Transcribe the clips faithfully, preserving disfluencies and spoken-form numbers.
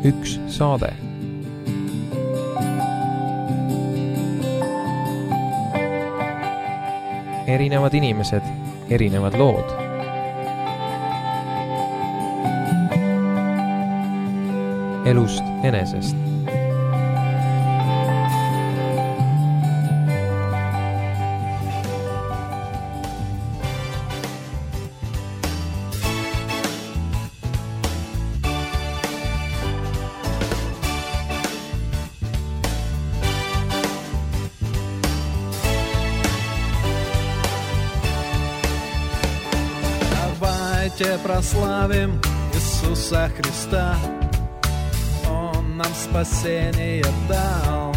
üks saade. Erinevad inimesed, erinevad lood. Elust enesest. Прославим Иисуса Христа, Он нам спасение дал.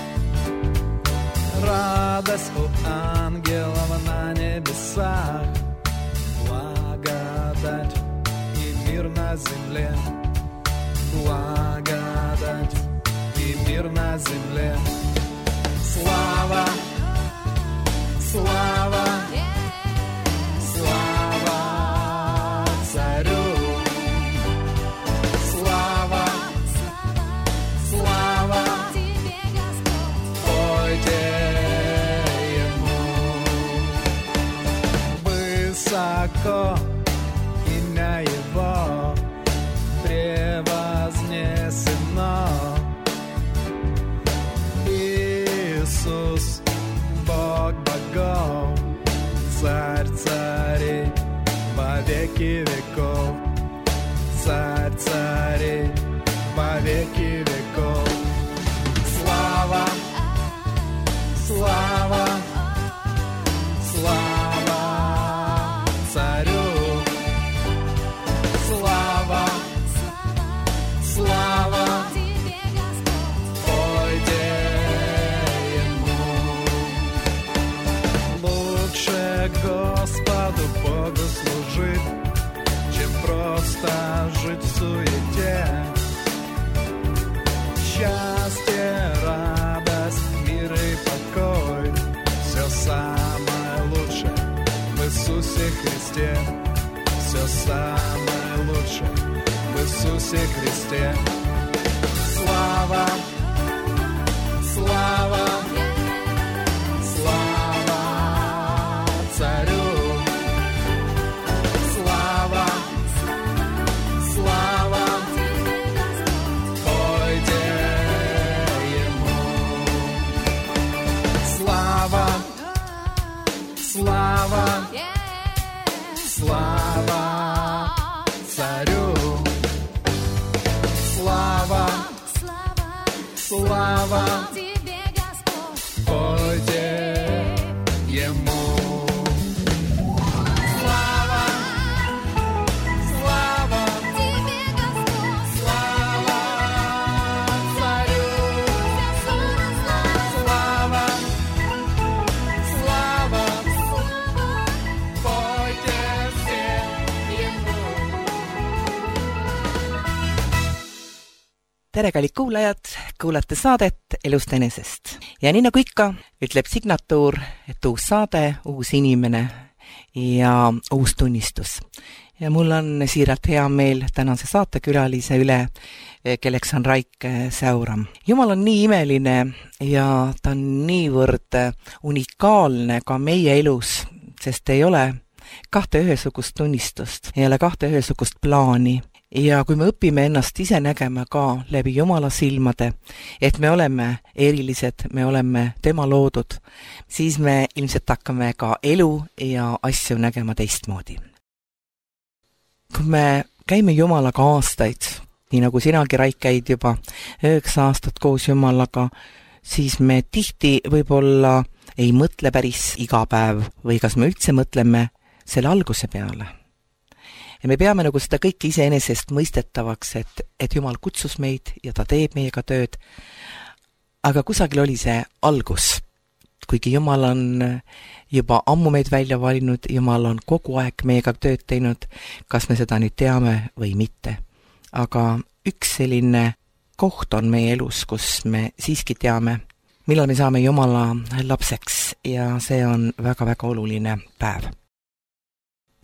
Радость у ангелов на небесах, благодать и мир на земле, благодать и мир на земле. Слава, слава, имя Его превознесено. Иисус, Бог богов, Царь царей во веки веков, Царь царей во веки веков. Слава, слава, слава. Просто жить в суете. Счастье, радость, мир и покой, все самое лучшее в Иисусе Христе. Все самое лучшее в Иисусе Христе. Слава, слава, слава Царю. Слава, слава Царю, слава, слава Тебе, Господь, пойте Ему. Tere, kallid kuulajad, kuulate saadet Elust enesest. Ja nii nagu ikka, ütleb signatuur, et uus saade, uus inimene ja uus tunnistus. Ja mul on siiralt hea meel tänase saatekülalise üle, kelleks on Raike Säuram. Jumal on nii imeline ja ta on niivõrd unikaalne ka meie elus, sest ei ole kahte ühesugust tunnistust, ei ole kahte ühesugust plaani. Ja kui me õpime ennast ise nägema ka läbi Jumala silmade, et me oleme erilised, me oleme tema loodud, siis me ilmselt hakkame ka elu ja asju nägema teistmoodi. Kui me käime Jumalaga aastaid, nii nagu sinagi, Raik, käid juba üheksa aastat koos Jumalaga, siis me tihti võib-olla ei mõtle päris iga päev või kas me üldse mõtleme selle alguse peale. Ja me peame nagu seda kõike iseenesest mõistetavaks, et, et Jumal kutsus meid ja ta teeb meiega tööd. Aga kusagil oli see algus. Kuigi Jumal on juba ammu meid välja valinud, Jumal on kogu aeg meiega tööd teinud, kas me seda nüüd teame või mitte. Aga üks selline koht on meie elus, kus me siiski teame, millal me saame Jumala lapseks ja see on väga-väga oluline päev.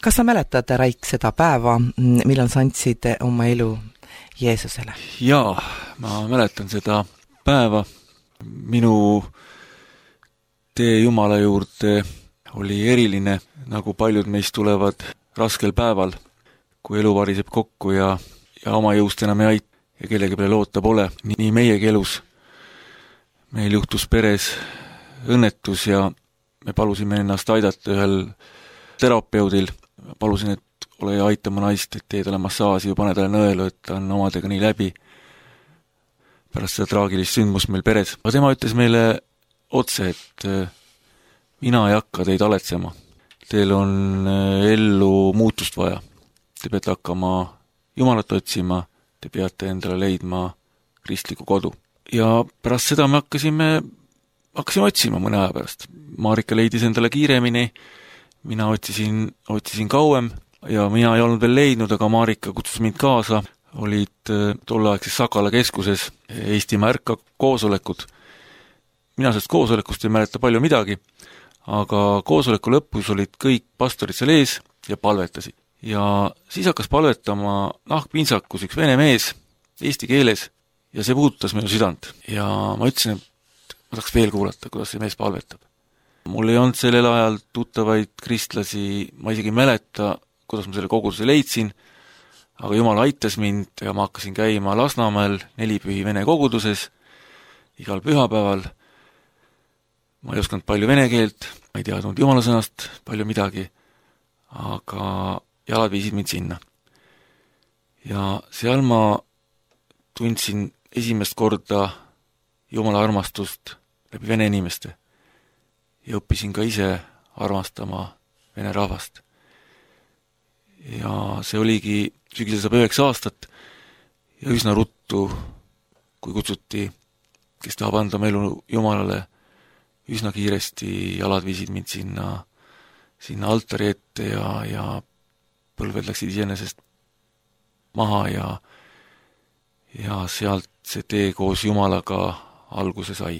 kas sa mäletad, Raik, seda päeva, millal sa andsid oma elu Jeesusele? Jaa, ma mäletan seda päeva. Minu tee Jumala juurde oli eriline, nagu paljud meist tulevad raskel päeval, kui elu variseb kokku ja, ja oma jõust enam ei aita ja kellegi peale loota pole. Nii meiegi elus. Meil juhtus peres õnnetus ja me palusime ennast aidata ühel terapeudil. Palusin, et ole ja aitama naist, et tee talle massaaži ja pane talle nõelu, et ta on omadega nii läbi pärast seda traagilist sündmust meil peres. Aga tema ütles meile otse, et mina ei hakka teid aletsema. Teil on ellu muutust vaja. Te peate hakkama Jumalat otsima, te peate endale leidma kristliku kodu. Ja pärast seda me hakkasime, hakkasime otsima mõne aja pärast. Marika leidis endale kiiremini, mina otsisin, otsisin kauem ja mina ei olnud veel leidnud, aga Marika kutsus mind kaasa. Olid tolleaegses Sakala keskuses Eestimaa ärka koosolekud. Mina sellest koosolekust ei mäleta palju midagi, aga koosoleku lõpus olid kõik pastorid seal ees ja palvetasid. Ja siis hakkas palvetama nahkpintsakus üks vene mees eesti keeles ja see puudutas minu südant. Ja ma ütlesin, et ma tahaks veel kuulata, kuidas see mees palvetab. Mul ei olnud sellel ajal tuttavaid kristlasi, ma isegi ei mäleta, kuidas ma selle koguduse leidsin, aga Jumal aitas mind ja ma hakkasin käima Lasnamäel nelipühi vene koguduses igal pühapäeval. Ma ei osanud palju vene keelt, ma ei teadnud Jumala sõnast palju midagi, aga jalad viisid mind sinna. Ja seal ma tundsin esimest korda Jumala armastust läbi vene inimeste ja õppisin ka ise armastama vene rahvast. Ja see oligi sügisel saab üheksa aastat ja üsna ruttu, kui kutsuti, kes tahab anda oma elu Jumalale, üsna kiiresti jalad viisid mind sinna, sinna altari ette ja, ja põlved läksid iseenesest maha ja, ja sealt see tee koos Jumalaga alguse sai.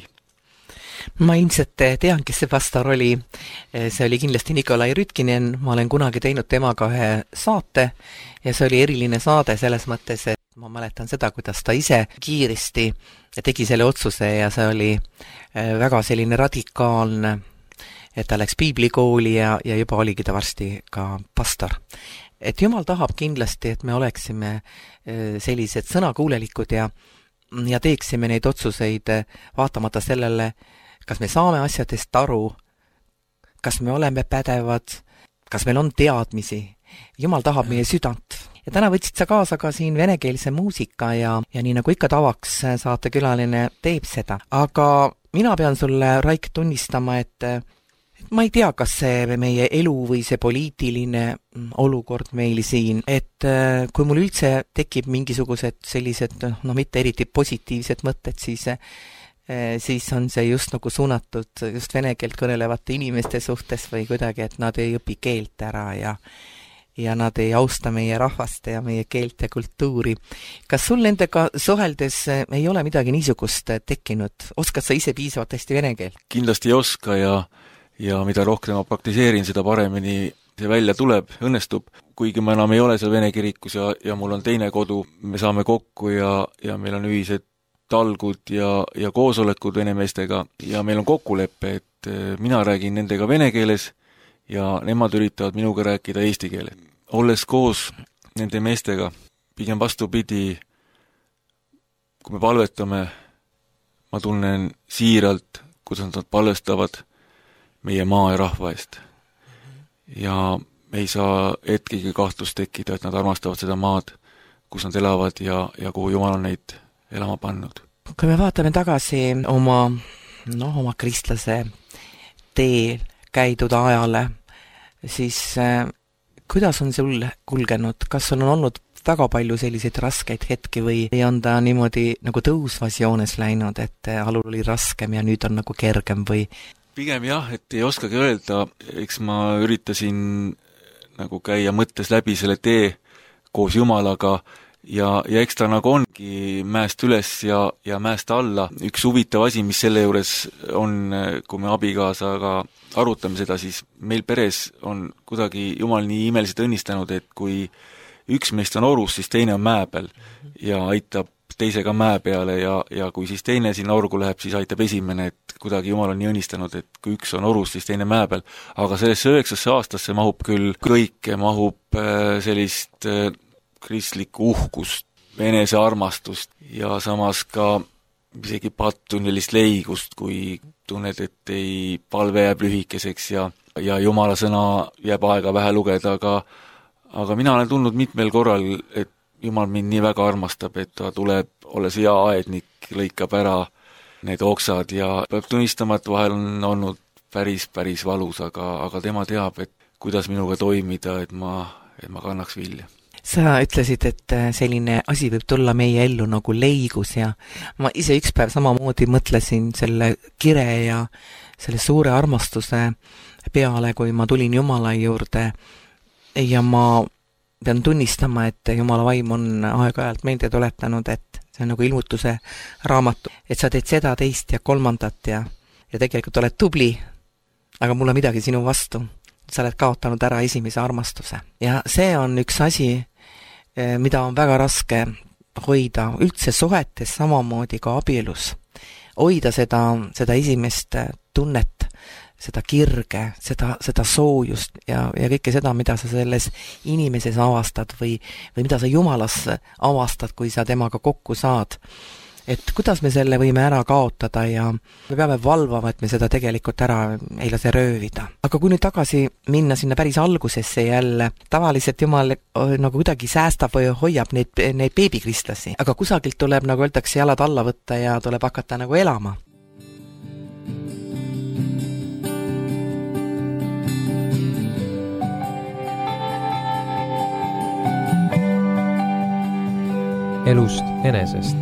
Ma ilmselt tean, kes see pastor oli. See oli kindlasti Nikolai Rütkinen. Ma olen kunagi teinud temaga ühe saate ja see oli eriline saade selles mõttes, et ma mäletan seda, kuidas ta ise kiiresti tegi selle otsuse ja see oli väga selline radikaalne, et ta läks piiblikooli ja, ja juba oligi ta varsti ka pastor. Et Jumal tahab kindlasti, et me oleksime sellised sõnakuulelikud ja, ja teeksime neid otsuseid vaatamata sellele, kas me saame asjadest aru, kas me oleme pädevad, kas meil on teadmisi. Jumal tahab meie südant. Ja täna võtsid sa kaasa ka siin venekeelse muusika ja, ja nii nagu ikka tavaks saatekülaline teeb seda. Aga mina pean sulle, Raik, tunnistama, et, et ma ei tea, kas see meie elu või see poliitiline olukord meil siin, et kui mul üldse tekib mingisugused sellised, no mitte eriti positiivsed mõtted, siis siis on see just nagu suunatud just vene keelt kõnelevate inimeste suhtes või kuidagi, et nad ei õpi keelt ära ja ja nad ei austa meie rahvast ja meie keelt ja kultuuri. Kas sul nendega suheldes ei ole midagi niisugust tekkinud? Oskad sa ise piisavalt hästi vene keelt? Kindlasti ei oska ja, ja mida rohkem ma praktiseerin, seda paremini see välja tuleb, õnnestub. Kuigi ma enam ei ole seal vene kirikus ja, ja mul on teine kodu, me saame kokku ja, ja meil on ühised talgud ja, ja koosolekud venemeestega ja meil on kokkulepe, et mina räägin nendega vene keeles ja nemad üritavad minuga rääkida eesti keeles. Olles koos nende meestega, pigem vastupidi, kui me palvetame, ma tunnen siiralt, kuidas nad palvestavad meie maa ja rahva eest. Ja ei saa hetkegi kahtlust tekkida, et nad armastavad seda maad, kus nad elavad ja, ja kuhu Jumal on neid elama pannud. Kui me vaatame tagasi oma, noh, oma kristlase teel käidud ajale, siis äh, kuidas on sul kulgenud? Kas sul on olnud väga palju selliseid raskeid hetki või on ta niimoodi nagu tõusvas joones läinud, et alul oli raskem ja nüüd on nagu kergem või? Pigem jah, et ei oskagi öelda, eks ma üritasin nagu käia mõttes läbi selle tee koos Jumalaga ja, ja eks ta nagu ongi mäest üles ja, ja mäest alla. Üks huvitav asi, mis selle juures on, kui me abikaasaga arutame seda, siis meil peres on kuidagi Jumal nii imeliselt õnnistanud, et kui üks meist on orus, siis teine on mäe peal ja aitab teisega mäe peale ja, ja kui siis teine sinna orgu läheb, siis aitab esimene, et kuidagi Jumal on nii õnnistanud, et kui üks on orus, siis teine mäe peal. Aga sellesse üheksasse aastasse mahub küll kõike, mahub sellist kristlikku uhkust, enesearmastust ja samas ka isegi pattunnilist leigust, kui tunned, et ei palve jääb lühikeseks ja, ja Jumala sõna jääb aega vähe lugeda, aga, aga mina olen tundnud mitmel korral, et Jumal mind nii väga armastab, et ta tuleb, olles hea aednik, lõikab ära need oksad ja peab tunnistama, et vahel on olnud päris, päris valus, aga, aga tema teab, et kuidas minuga toimida, et ma, et ma kannaks vilja. Sa ütlesid, et selline asi võib tulla meie ellu nagu leigus ja ma ise üks päev samamoodi mõtlesin selle kire ja selle suure armastuse peale, kui ma tulin Jumala juurde ja ma pean tunnistama, et Jumala vaim on aeg-ajalt meelde tuletanud, et see on nagu ilmutuse raamatu, et sa teed seda, teist ja kolmandat ja, ja tegelikult oled tubli, aga mul on midagi sinu vastu. Sa oled kaotanud ära esimese armastuse. Ja see on üks asi, mida on väga raske hoida üldse suhetes, samamoodi ka abielus. Hoida seda, seda esimest tunnet, seda kirge, seda, seda soojust ja, ja kõike seda, mida sa selles inimeses avastad või, või mida sa Jumalas avastad, kui sa temaga kokku saad. Et kuidas me selle võime ära kaotada ja me peame valvama, et me seda tegelikult ära ei lase röövida. Aga kui nüüd tagasi minna sinna päris algusesse jälle, tavaliselt Jumal nagu kuidagi säästab või hoiab neid, neid beebikristlasi, aga kusagilt tuleb, nagu öeldakse, jalad alla võtta ja tuleb hakata nagu elama. Elust enesest.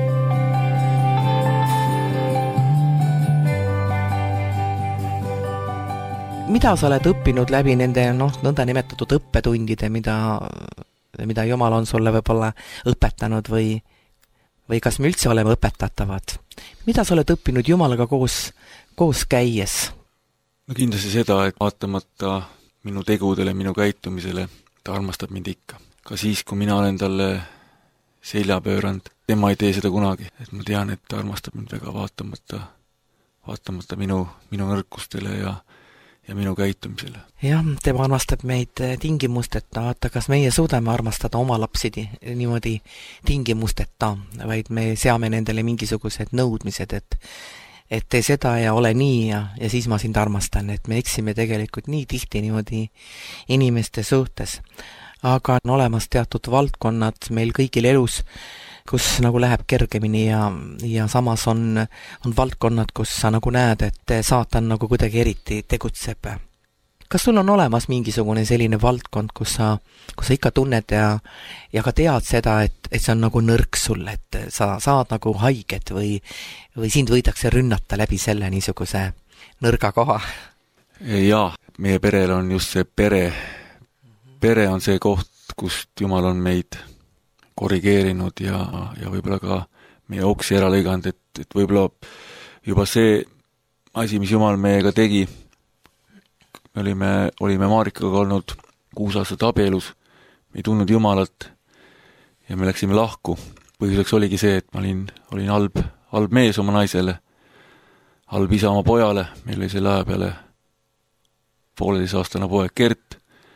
Mida sa oled õppinud läbi nende noh, nõnda nimetatud õppetundide, mida, mida Jumal on sulle võib-olla õpetanud või, või kas me üldse oleme õpetatavad? Mida sa oled õppinud Jumalaga koos, koos käies? No kindlasti seda, et vaatamata minu tegudele, minu käitumisele, ta armastab mind ikka. Ka siis, kui mina olen talle selja pööranud, tema ei tee seda kunagi. Et ma tean, et ta armastab mind väga vaatamata, vaatamata minu, minu nõrkustele ja ja minu käitumisele. Jah, tema armastab meid tingimusteta, vaata, kas meie suudame armastada oma lapsi niimoodi tingimusteta, vaid me seame nendele mingisugused nõudmised, et et tee seda ja ole nii ja, ja siis ma sind armastan, et me eksime tegelikult nii tihti niimoodi inimeste suhtes. Aga on olemas teatud valdkonnad meil kõigil elus, kus nagu läheb kergemini ja, ja samas on, on valdkonnad, kus sa nagu näed, et saatan nagu kuidagi eriti tegutseb. Kas sul on olemas mingisugune selline valdkond, kus sa, kus sa ikka tunned ja, ja ka tead seda, et, et see on nagu nõrk sulle, et sa saad nagu haiget või, või sind võidakse rünnata läbi selle niisuguse nõrga koha? Jaa, meie perel on just see pere. Pere on see koht, kust Jumal on meid korrigeerinud ja, ja võib-olla ka meie oksi ära lõiganud, et, et võib-olla juba see asi, mis Jumal meiega tegi, me olime, olime Marikaga olnud kuus aastat abielus, me ei tundnud Jumalat ja me läksime lahku. Põhjuseks oligi see, et ma olin, olin halb, halb mees oma naisele, halb isa oma pojale, meil oli selle aja peale pooleteist-aastane poeg Gert,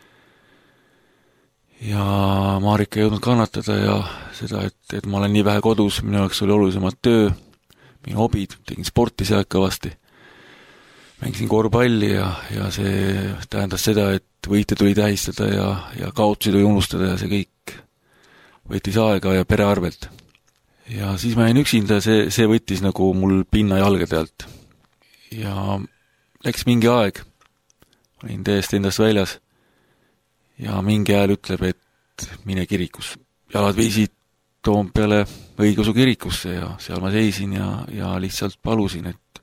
ja Marika ei jõudnud kannatada ja seda, et, et ma olen nii vähe kodus, minu jaoks oli olulisemalt töö, minu hobid, tegin sporti seal kõvasti, mängisin korvpalli ja, ja see tähendas seda, et võite tuli tähistada ja, ja kaotusi tuli unustada ja see kõik võttis aega ja pere arvelt. Ja siis ma jäin üksinda ja see, see võttis nagu mul pinna jalgade alt. Ja läks mingi aeg, olin täiesti endast väljas ja mingi hääl ütleb, et mine kirikus. Jalad viisid Toompeale õigeusu kirikusse ja seal ma seisin ja, ja lihtsalt palusin, et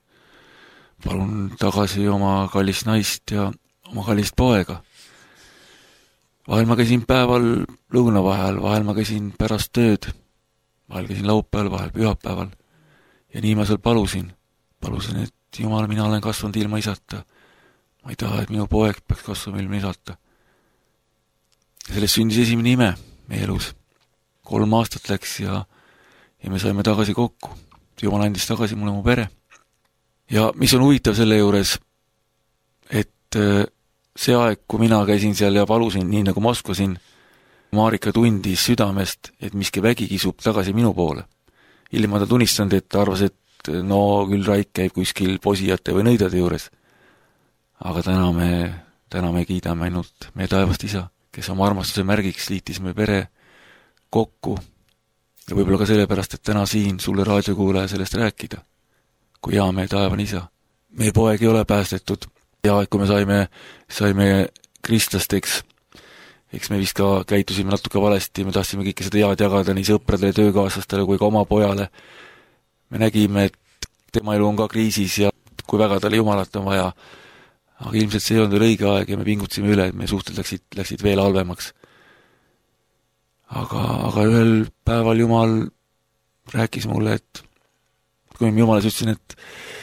palun tagasi oma kallist naist ja oma kallist poega. vahel ma käisin päeval lõuna vahel, vahel ma käisin pärast tööd, vahel käisin laupäeval, vahel pühapäeval ja nii ma seal palusin. Palusin, et Jumal, mina olen kasvanud ilma isata. Ma ei taha, et minu poeg peaks kasvama ilma isata. Ja sellest sündis esimene ime meie elus. Kolm aastat läks ja, ja me saime tagasi kokku. Jumal andis tagasi mulle mu pere. Ja mis on huvitav selle juures, et see aeg, kui mina käisin seal ja palusin, nii nagu ma oskasin, Marika tundis südamest, et miski vägi kisub tagasi minu poole. Ilma ta tunnistanud, et ta arvas, et no küll Raik käib kuskil posijate või nõidade juures. Aga täna me, täna me kiidame ainult meie taevast isa, kes oma armastuse märgiks liitis meie pere kokku ja võib-olla ka sellepärast, et täna siin sulle raadiokuulaja sellest rääkida, kui hea meie taevane isa. Meie poeg ei ole päästetud ja kui me saime, saime kristlasteks, eks me vist ka käitusime natuke valesti, me tahtsime kõike seda head jagada nii sõpradele, töökaaslastele kui ka oma pojale. Me nägime, et tema elu on ka kriisis ja kui väga talle Jumalat on vaja, aga ilmselt see ei olnud veel õige aeg ja me pingutasime üle, et meie suhted läksid, läksid veel halvemaks. Aga, aga ühel päeval Jumal rääkis mulle, et kui ma Jumalas ütlesin, et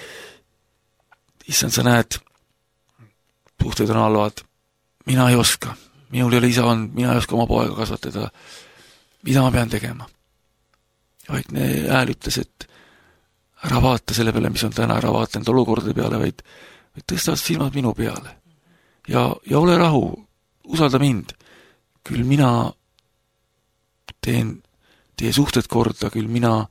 issand, sa näed, suhted on halvad, mina ei oska, minul ei ole isa on, mina ei oska oma poega kasvatada, mida ma pean tegema. Vaikne hääl ütles, et ära vaata selle peale, mis on täna, ära vaata enda olukordade peale, vaid, vaid tõstavad silmad minu peale. Ja, ja ole rahu, usalda mind. Küll mina teen teie suhted korda, küll mina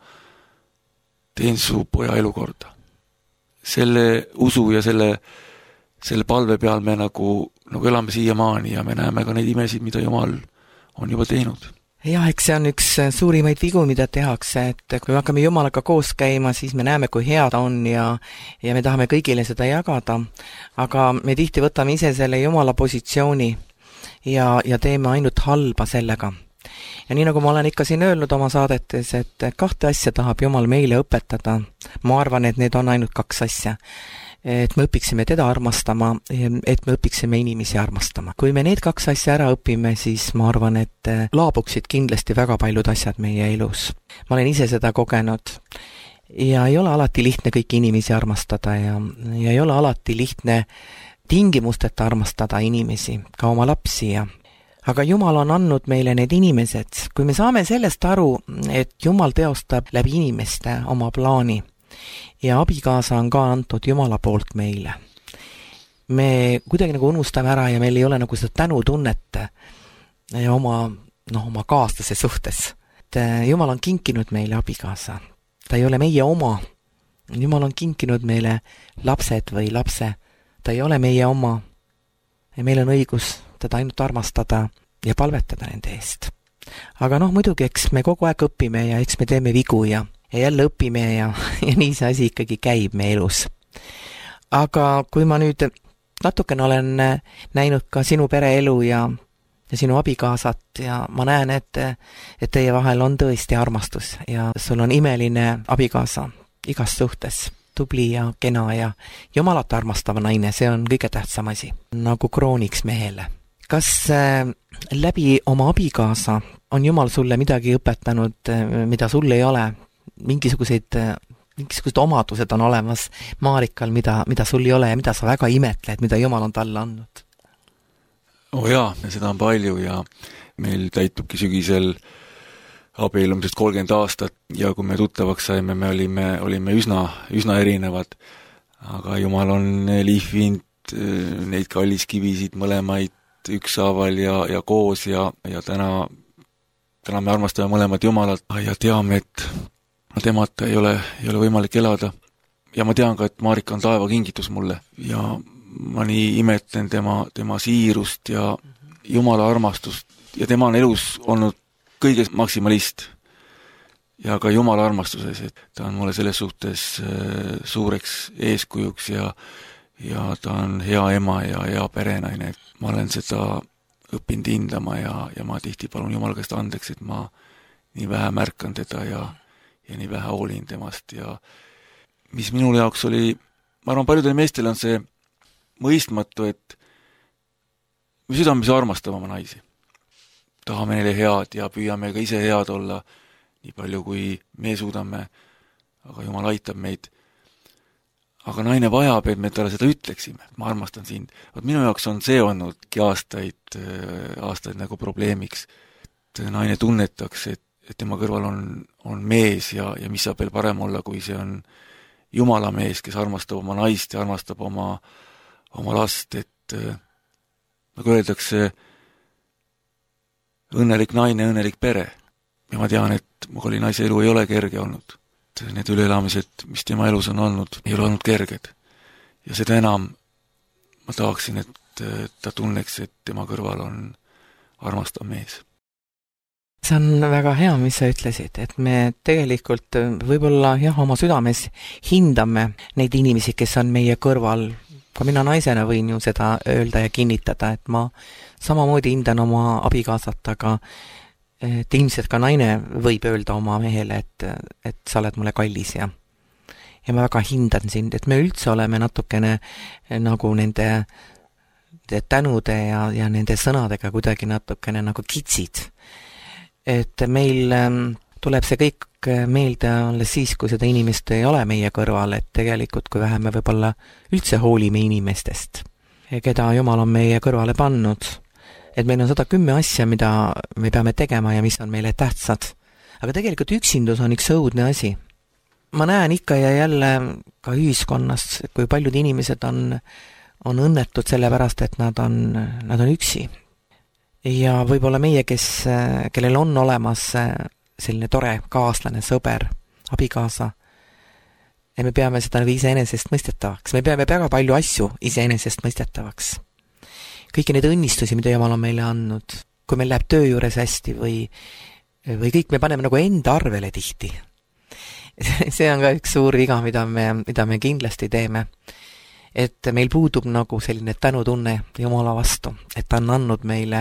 teen su poja elu korda. Selle usu ja selle, selle palve peal me nagu, nagu elame siiamaani ja me näeme ka neid imesid, mida Jumal on juba teinud. Jah, eks see on üks suurimaid vigu, mida tehakse, et kui me hakkame Jumalaga koos käima, siis me näeme, kui hea ta on ja, ja me tahame kõigile seda jagada, aga me tihti võtame ise selle Jumala positsiooni ja, ja teeme ainult halba sellega. Ja nii nagu ma olen ikka siin öelnud oma saadetes, et kahte asja tahab Jumal meile õpetada. Ma arvan, et need on ainult kaks asja. Et me õpiksime teda armastama, et me õpiksime inimesi armastama. Kui me need kaks asja ära õpime, siis ma arvan, et laabuksid kindlasti väga paljud asjad meie elus. Ma olen ise seda kogenud ja ei ole alati lihtne kõiki inimesi armastada ja, ja ei ole alati lihtne tingimusteta armastada inimesi, ka oma lapsi ja aga Jumal on andnud meile need inimesed. Kui me saame sellest aru, et Jumal teostab läbi inimeste oma plaani ja abikaasa on ka antud Jumala poolt meile. Me kuidagi nagu unustame ära ja meil ei ole nagu seda tänutunnet oma, noh, oma kaaslase suhtes. Et Jumal on kinkinud meile abikaasa. Ta ei ole meie oma. Jumal on kinkinud meile lapsed või lapse. Ta ei ole meie oma. Ja meil on õigus teda ainult armastada ja palvetada nende eest. Aga noh, muidugi, eks me kogu aeg õpime ja eks me teeme vigu ja, ja jälle õpime ja, ja nii see asi ikkagi käib me elus. Aga kui ma nüüd natukene olen näinud ka sinu pereelu ja, ja sinu abikaasat ja ma näen, et, et teie vahel on tõesti armastus ja sul on imeline abikaasa igas suhtes. Tubli ja kena ja Jumalat armastava naine, see on kõige tähtsam asi, nagu krooniks mehele. Kas äh, läbi oma abikaasa on Jumal sulle midagi õpetanud, mida sul ei ole? Mingisugused, mingisugused omadused on olemas Marikal, mida, mida sul ei ole ja mida sa väga imetled, mida Jumal on talle andnud? Oh jaa, seda on palju ja meil täitubki sügisel abiellumisest kolmkümmend aastat ja kui me tuttavaks saime, me olime, olime üsna, üsna erinevad, aga Jumal on liifinud neid kalliskivisid mõlemaid ükshaaval ja, ja koos ja, ja täna, täna me armastame mõlemad Jumalat ja teame, et temata ei ole, ei ole võimalik elada. Ja ma tean ka, et Marika on taeva kingitus mulle ja ma nii imetlen tema, tema siirust ja Jumala armastust ja tema on elus olnud kõiges maksimalist ja ka Jumala armastuses, et ta on mulle selles suhtes suureks eeskujuks ja, ja ta on hea ema ja hea perenaine. Ma olen seda õppinud hindama ja, ja ma tihti palun Jumala käest andeks, et ma nii vähe märkan teda ja, ja nii vähe hoolin temast ja mis minul jaoks oli, ma arvan, paljudel meestel on see mõistmatu, et me südames armastame oma naisi. tahame neile head ja püüame ka ise head olla, nii palju kui me suudame, aga Jumal aitab meid. Aga naine vajab, et me talle seda ütleksime, et ma armastan sind. Vaat minu jaoks on see olnudki aastaid, aastaid nagu probleemiks, et naine tunnetaks, et, et tema kõrval on, on mees ja, ja mis saab veel parem olla, kui see on Jumala mees, kes armastab oma naist ja armastab oma, oma last, et nagu öeldakse, õnnelik naine, õnnelik pere. Ja ma tean, et mu oli naise elu ei ole kerge olnud. Need üleelamised, mis tema elus on olnud, ei ole olnud kerged. Ja seda enam ma tahaksin, et ta tunneks, et tema kõrval on armastav mees. See on väga hea, mis sa ütlesid, et me tegelikult võib-olla jah, oma südames hindame neid inimesi, kes on meie kõrval. Ka mina naisena võin ju seda öelda ja kinnitada, et ma samamoodi hindan oma abikaasat, aga et ilmselt ka naine võib öelda oma mehele, et, et sa oled mulle kallis ja, ja ma väga hindan sind, et me üldse oleme natukene nagu nende, nende tänude ja, ja nende sõnadega kuidagi natukene nagu kitsid. Et meil tuleb see kõik meelde alles siis, kui seda inimest ei ole meie kõrval, et tegelikult kui vähe me võib-olla üldse hoolime inimestest, keda Jumal on meie kõrvale pannud. Et meil on sada kümme asja, mida me peame tegema ja mis on meile tähtsad. Aga tegelikult üksindus on üks õudne asi. Ma näen ikka ja jälle ka ühiskonnas, kui paljud inimesed on, on õnnetud sellepärast, et nad on, nad on üksi. Ja võib-olla meie, kes, kellel on olemas selline tore kaaslane, sõber, abikaasa, ja me peame seda iseenesest mõistetavaks. Me peame väga palju asju iseenesest mõistetavaks. Kõiki neid õnnistusi, mida Jumal on meile andnud, kui meil läheb töö juures hästi või, või kõik me paneme nagu enda arvele tihti. See on ka üks suur viga, mida me, mida me kindlasti teeme. Et meil puudub nagu selline tänutunne Jumala vastu, et ta on andnud meile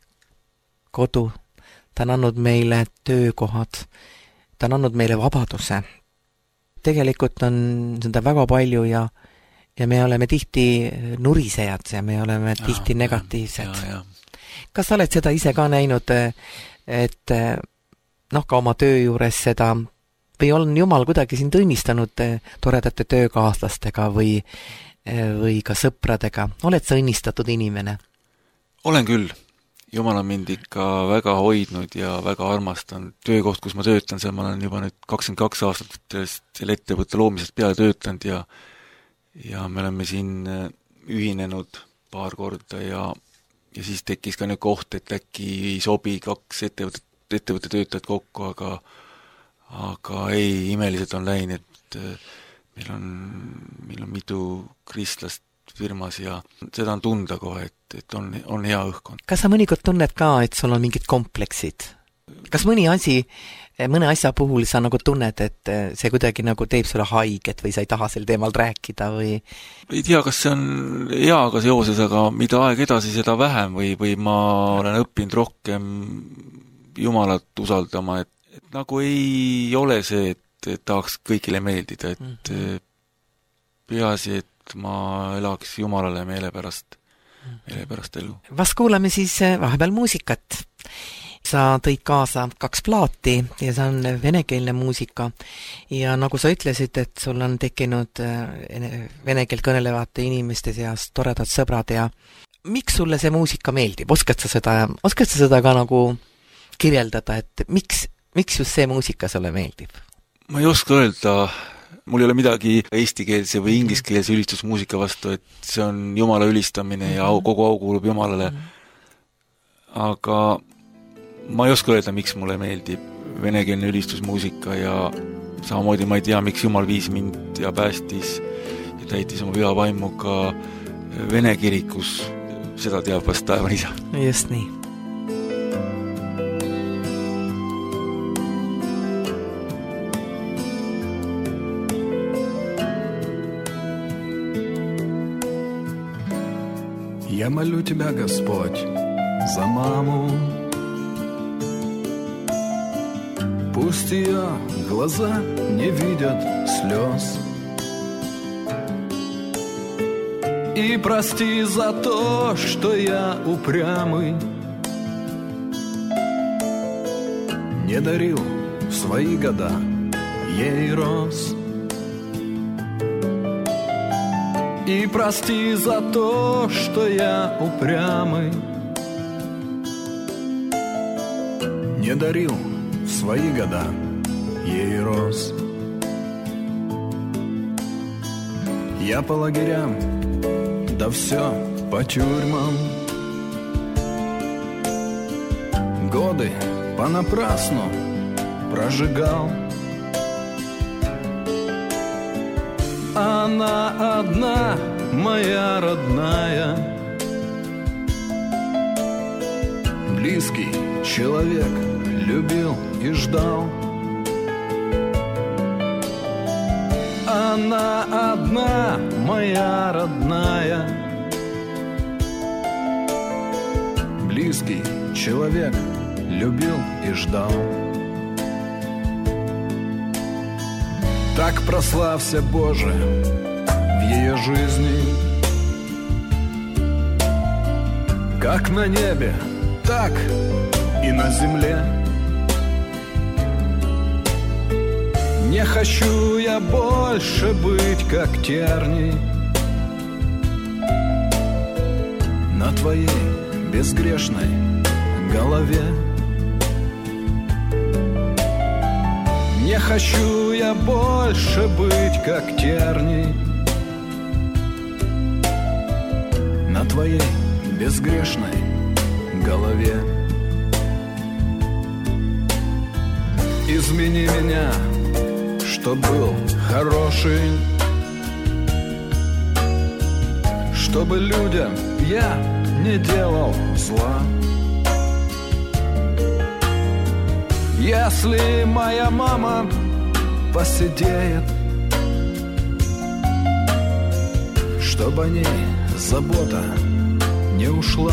kodu, ta on andnud meile töökohad, ta on andnud meile vabaduse. Tegelikult on seda väga palju ja ja me oleme tihti nurisejad ja me oleme tihti ja, negatiivsed. Ja, ja. Kas sa oled seda ise ka näinud, et noh, ka oma töö juures seda, või on Jumal kuidagi sind õnnistanud toredate töökaaslastega või, või ka sõpradega? Oled sa õnnistatud inimene? Olen küll. Jumal on mind ikka väga hoidnud ja väga armastanud. Töökoht, kus ma töötan, seal ma olen juba nüüd kakskümmend kaks aastat selle ettevõtte loomisest peale töötanud ja ja me oleme siin ühinenud paar korda ja, ja siis tekkis ka nüüd koht, et äkki ei sobi kaks ettevõtte, ettevõtte töötajad kokku, aga aga ei, imeliselt on läinud, et meil on, meil on mitu kristlast firmas ja seda on tunda kohe, et, et on, on hea õhkkond. Kas sa mõnikord tunned ka, et sul on mingid kompleksid? Kas mõni asi, mõne asja puhul sa nagu tunned, et see kuidagi nagu teeb sulle haiget või sa ei taha sel teemal rääkida või? Ei tea, kas see on heaga seoses, aga mida aeg edasi, seda vähem või, või ma olen õppinud rohkem Jumalat usaldama, et, et nagu ei ole see, et, et tahaks kõigile meeldida, et mm-hmm. peaasi, et ma elaks Jumalale meele pärast, meele pärast elu. Vas kuulame siis vahepeal muusikat. Sa tõid kaasa kaks plaati ja see on venekeelne muusika ja nagu sa ütlesid, et sul on tekkinud vene keelt kõnelevate inimeste seas toredad sõbrad ja miks sulle see muusika meeldib? Oskad sa seda, oskad sa seda ka nagu kirjeldada, et miks, miks just see muusika sulle meeldib? Ma ei oska öelda, mul ei ole midagi eestikeelse või ingliskeelse ülistusmuusika vastu, et see on Jumala ülistamine ja au, kogu au kuulub Jumalale. Aga ma ei oska öelda, miks mulle meeldib venekeelne ülistusmuusika ja samamoodi ma ei tea, miks Jumal viis mind ja päästis ja täitis oma püha vaimuga Vene kirikus. Seda teab vast taevan isa. Just nii. Я молю Тебя, Господь, за маму. Пусть ее глаза не видят слез. И прости за то, что я упрямый. не дарил в свои года ей роз. И прости за то, что я упрямый, не дарил в свои года ей роз. Я по лагерям, да все по тюрьмам, годы понапрасну прожигал. Она одна, моя родная, близкий человек, любил и ждал. Она одна, моя родная, близкий человек, любил и ждал. Так прославься, Боже, в ее жизни, как на небе, так и на земле. Не хочу я больше быть как терний на твоей безгрешной голове. Не хочу я больше быть как терний на твоей безгрешной голове. Измени меня, чтоб был хороший, чтобы людям я не делал зла. Если моя мама посидеет, чтоб о ней забота не ушла.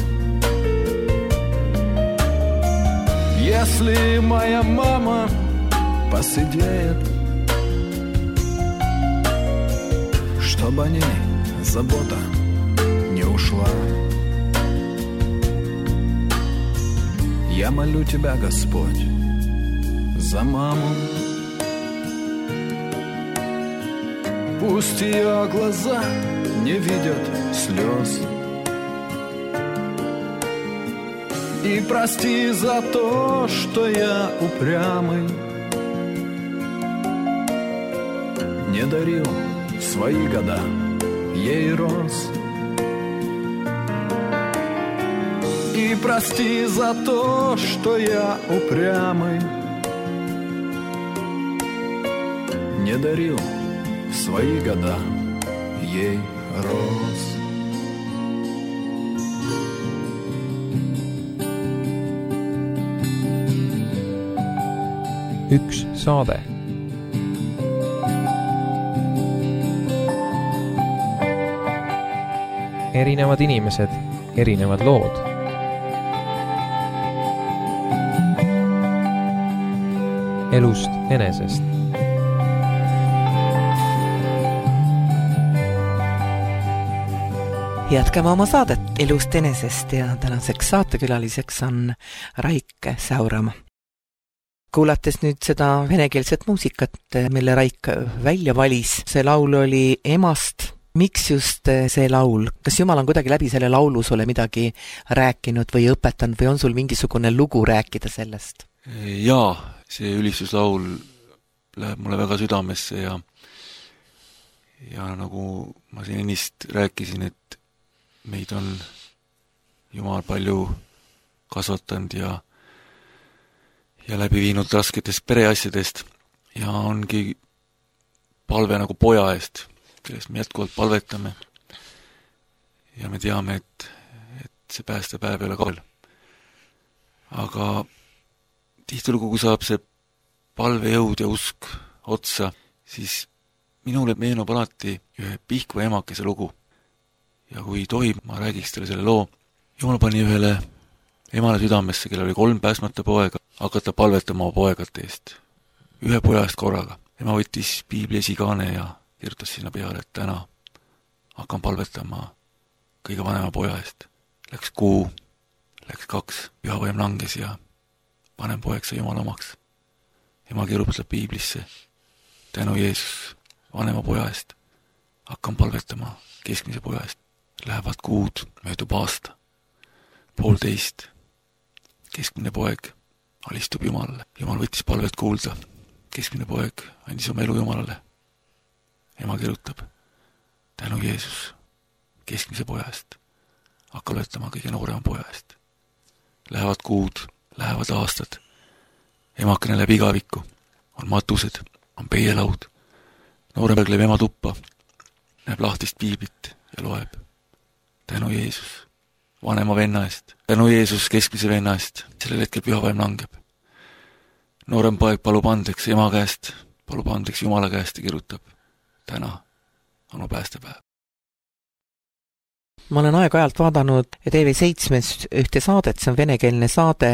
Если моя мама посидеет, чтоб о ней забота не ушла. Я молю тебя, Господь, за маму. Пусть ее глаза не видят слез. И прости за то, что я упрямый, не дарил в свои года ей роз. И прости за то, что я упрямый, не дарил в свои года ей роз. Üks saade. Erinevad inimesed, erinevad lood. Elust enesest. Jätkame oma saadet Elust enesest ja tänaseks saatekülaliseks on Raik Säuramaa. Kuulates nüüd seda venekeelset muusikat, mille Raik välja valis, see laul oli Emast. Miks just see laul? Kas Jumal on kuidagi läbi selle laulu sulle midagi rääkinud või õpetanud või on sul mingisugune lugu rääkida sellest? Jaa, see ülistuslaul läheb mulle väga südamesse ja ja nagu ma siin ennist rääkisin, et meid on Jumal palju kasvatanud ja ja läbi viinud rasketest pereasjadest ja ongi palve nagu poja eest, kellest me jätkuvalt palvetame ja me teame, et, et see päästepäev ei ole kaugel. Aga tihtilugu, kui saab see palvejõud ja usk otsa, siis minule meenub alati ühe Pihkva emakese lugu. Ja kui tohib, ma räägiks teile selle loo. Jumal pani ühele emale südamesse, kellel oli kolm pääsmata poega, hakata palvetama oma poegate eest. Ühe pojast korraga. Ema võttis piibli esikaane ja kirjutas sinna peale, et täna hakkan palvetama kõige vanema poja eest. Läks kuu, läks kaks, pühavaim langes ja vanem poeg sai Jumala omaks. Ema kirjutab piiblisse, tänu Jeesus vanema poja eest, hakkan palvetama keskmise poja eest. Lähevad kuud, möödub aasta, poolteist, keskmine poeg alistub Jumalale. Jumal võttis palvet kuulda, keskmine poeg andis oma elu Jumalale. Ema kirjutab, tänu Jeesus keskmise poja eest, hakka löötama kõige noorema poja eest. Lähevad kuud, lähevad aastad, emakene läheb igavikku, on matused, on peielaud, noorem poeg läheb ema tuppa, näeb lahtist piiblit ja loeb, tänu Jeesus vanema venna eest, tänu Jeesus keskmise venna eest, sellel hetkel pühavaim langeb. Noorem poeg palub andeks ema käest, palub andeks Jumala käest ja kirjutab, täna on mu päästepäev. Ma olen aeg-ajalt vaadanud T V seitsmes ühte saadet, see on venekeelne saade.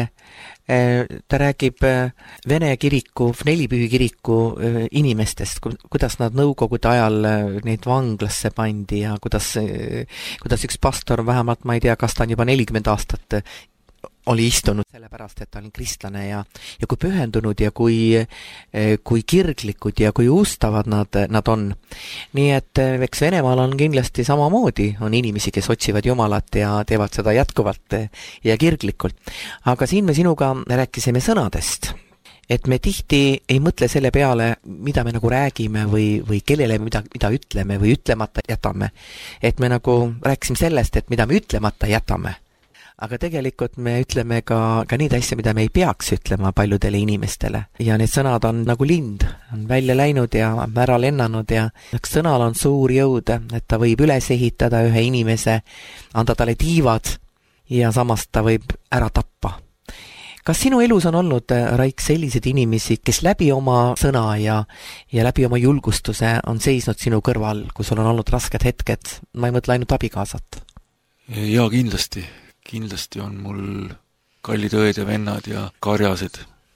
Ta räägib Vene kiriku, Vnelipühi kiriku inimestest, kuidas nad nõukogude ajal neid vanglasse pandi ja kuidas, kuidas üks pastor, vähemalt ma ei tea, kas ta on juba nelikümmend aastat oli istunud sellepärast, et ta oli kristlane ja, ja kui pühendunud ja kui, kui kirglikud ja kui ustavad nad, nad on. Nii et eks Venemaal on kindlasti samamoodi, on inimesi, kes otsivad Jumalat ja teevad seda jätkuvalt ja kirglikult. Aga siin me sinuga rääkisime sõnadest, et me tihti ei mõtle selle peale, mida me nagu räägime või, või kellele mida, mida ütleme või ütlemata jätame. Et me nagu rääkisime sellest, et mida me ütlemata jätame. Aga tegelikult me ütleme ka, ka neid asja, mida me ei peaks ütlema paljudele inimestele. Ja need sõnad on nagu lind, on välja läinud ja ära lennanud ja üks sõnal on suur jõud, et ta võib üles ehitada ühe inimese, anda talle tiivad ja samas ta võib ära tappa. Kas sinu elus on olnud, Raik, sellised inimesi, kes läbi oma sõna ja, ja läbi oma julgustuse on seisnud sinu kõrval, kui sul on olnud rasked hetked? Ma ei mõtle ainult abikaasat. Ja kindlasti. Kindlasti on mul kallid õed ja vennad ja karjased,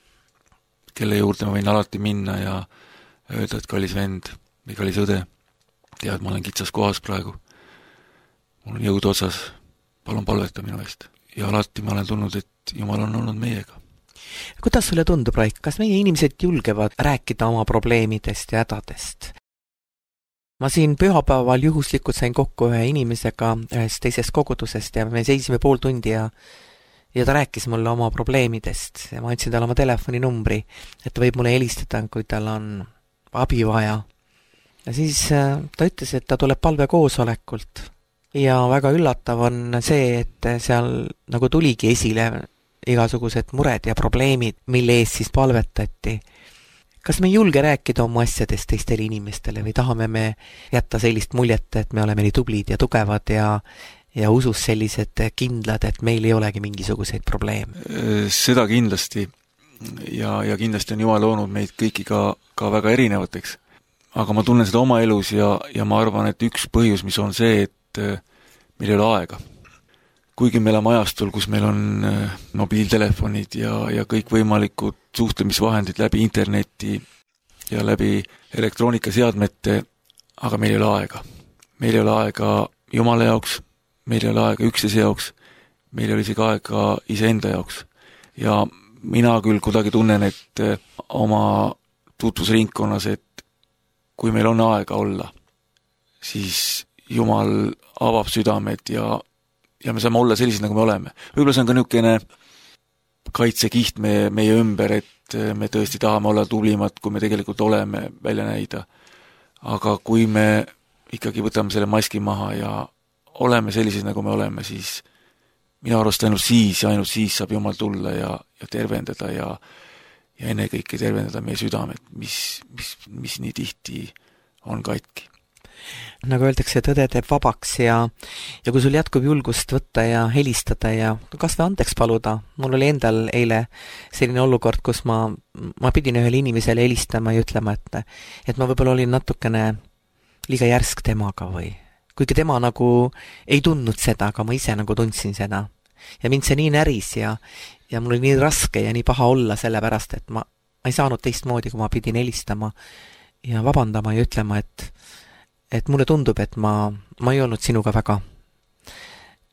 kelle juurde ma võin alati minna ja öelda, et kallis vend või kallis õde, tead, ma olen kitsas kohas praegu, mul on jõud otsas, palun palveta minu eest. Ja alati ma olen tulnud, et Jumal on olnud meiega. Kuidas sulle tundub, Raik, kas meie inimesed julgevad rääkida oma probleemidest ja hädadest? Ma siin pühapäeval juhuslikult sain kokku ühe inimesega ühest teisest kogudusest ja me seisime pool tundi ja, ja ta rääkis mulle oma probleemidest ja ma andsin talle oma telefoninumbri, et ta võib mulle helistada, kui tal on abi vaja. Ja siis ta ütles, et ta tuleb palvekoosolekult ja väga üllatav on see, et seal nagu tuligi esile igasugused mured ja probleemid, mille eest siis palvetati. Kas me ei julge rääkida oma asjadest teistele inimestele või tahame me jätta sellist muljet, et me oleme nii tublid ja tugevad ja, ja usus sellised kindlad, et meil ei olegi mingisuguseid probleeme? Seda kindlasti ja, ja kindlasti on Jumal loonud meid kõiki ka, ka väga erinevateks. Aga ma tunnen seda oma elus ja, ja ma arvan, et üks põhjus, mis on see, et meil ei ole aega. Kuigi me oleme ajastul, kus meil on mobiiltelefonid ja, ja kõik võimalikud suhtlemisvahendid läbi interneti ja läbi elektroonikaseadmete, aga meil ei ole aega. Meil ei ole aega Jumala jaoks, meil ei ole aega üksteise jaoks, meil ei ole isegi aega iseenda jaoks. Ja mina küll kuidagi tunnen, et oma tutvusringkonnas, et kui meil on aega olla, siis Jumal avab südamed ja ja me saame olla sellised, nagu me oleme. Võib-olla see on ka niisugune kaitsekiht meie, meie ümber, et me tõesti tahame olla tublimad, kui me tegelikult oleme, välja näida. Aga kui me ikkagi võtame selle maski maha ja oleme sellised, nagu me oleme, siis minu arust ainult siis ja ainult siis saab Jumal tulla ja, ja tervendada ja, ja ennekõike tervendada meie südamed, mis, mis, mis nii tihti on katki. Nagu öeldakse, tõde teeb vabaks ja, ja kui sul jätkub julgust võtta ja helistada ja kas või andeks paluda. Mul oli endal eile selline olukord, kus ma, ma pidin ühele inimesele helistama ja ütlema, et, et ma võib-olla olin natukene liiga järsk temaga või kuigi tema nagu ei tundnud seda, aga ma ise nagu tundsin seda. Ja mind see nii näris ja, ja mul oli nii raske ja nii paha olla sellepärast, et ma, ma ei saanud teistmoodi, kui ma pidin helistama ja vabandama ja ütlema, et et mulle tundub, et ma, ma ei olnud sinuga väga,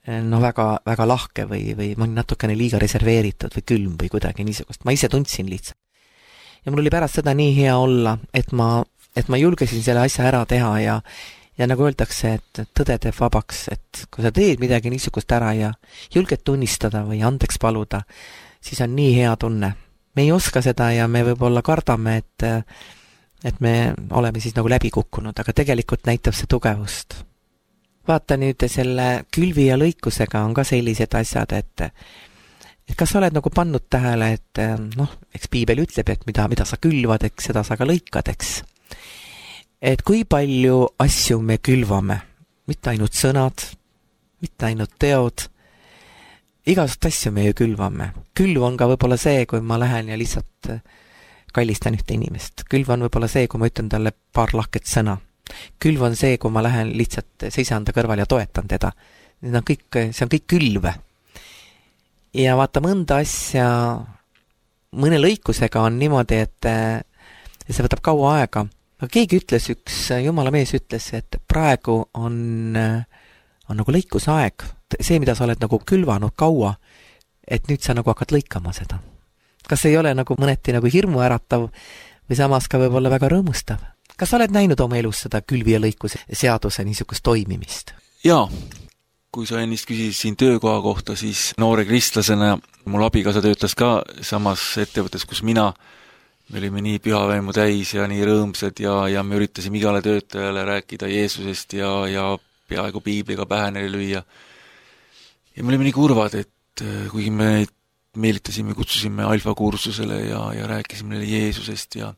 no väga, väga lahke või, või mõni natukene liiga reserveeritud või külm või kuidagi niisugust. Ma ise tundsin lihtsalt. Ja mul oli pärast seda nii hea olla, et ma, et ma julgesin selle asja ära teha ja, ja nagu öeldakse, et tõde teeb vabaks, et kui sa teed midagi niisugust ära ja julged tunnistada või andeks paluda, siis on nii hea tunne. Me ei oska seda ja me võib-olla kardame, et, et me oleme siis nagu läbi kukkunud, aga tegelikult näitab see tugevust. Vaata nüüd selle külvi ja lõikusega on ka sellised asjad, et, et kas sa oled nagu pannud tähele, et noh, eks piibel ütleb, et mida, mida sa külvad, eks seda sa ka lõikad, eks. Et kui palju asju me külvame, mitte ainult sõnad, mitte ainult teod, igasugust asju me ju külvame. Külv on ka võib-olla see, kui ma lähen ja lihtsalt kallistan ühte inimest. Külv on võib-olla see, kui ma ütlen talle paar lahket sõna. Külv on see, kui ma lähen lihtsalt seisan ta kõrval ja toetan teda. Need on kõik, see on kõik külv. Ja vaata mõnda asja, mõne lõikusega on niimoodi, et, et see võtab kaua aega. Aga keegi ütles, üks jumala mees ütles, et praegu on, on nagu lõikusaeg. See, mida sa oled nagu külvanud kaua, et nüüd sa nagu hakkad lõikama seda. Kas ei ole nagu mõneti nagu hirmu äratav või samas ka võib-olla väga rõõmustav? Kas sa oled näinud oma elus seda külvi ja lõikuse seaduse niisugust toimimist? Jaa, kui sa ennist küsisin töökoha kohta, siis noore kristlasena mul abikaasa töötas ka samas ettevõttes, kus mina, me olime nii pühavaimu täis ja nii rõõmsad ja, ja me üritasime igale töötajale rääkida Jeesusest ja, ja peaaegu piibliga pähe neile lüüa. Ja me olime nii kurvad, et kuigi me meelitasime, kutsusime alfa kursusele ja, ja rääkisime neile Jeesusest ja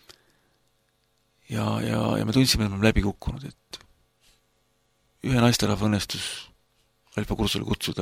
Ja, ja, ja me tundsime, et me oleme läbi kukkunud, et ühe naisterahva õnnestus alfa kursule kutsuda.